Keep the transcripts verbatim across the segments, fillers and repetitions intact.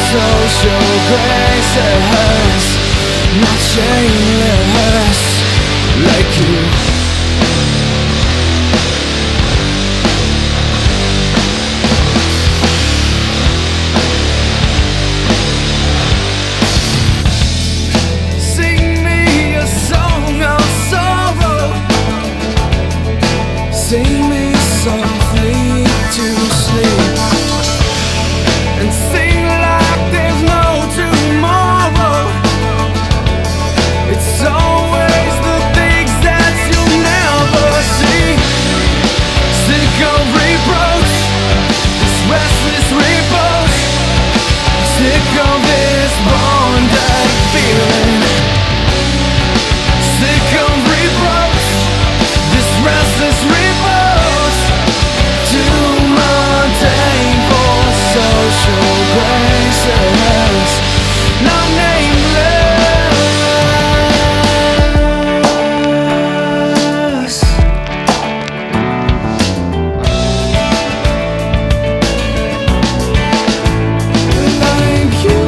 social graces, not shameless like you. Sing me a song of sorrow, sing me softly to sleep, and sing like there's no tomorrow. It's always the things that you'll never see. Sick of reproach, this restless repose, sick of this bonded feeling. Sick of reproach, this restless repose, too mundane for social graces, not nameless. Like you.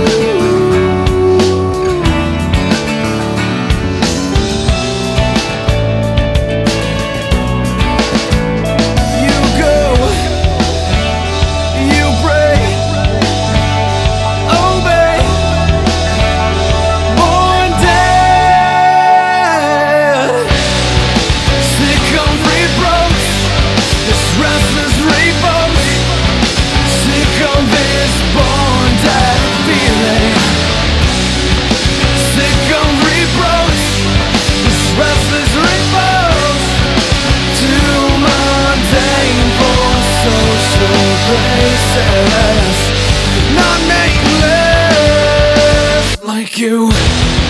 You go, you pray, obey, born dead. Sick of reproach, this restless repose, sick of this born dead feeling. Sick of reproach, this restless repose, too mundane for social graces, not nameless like you.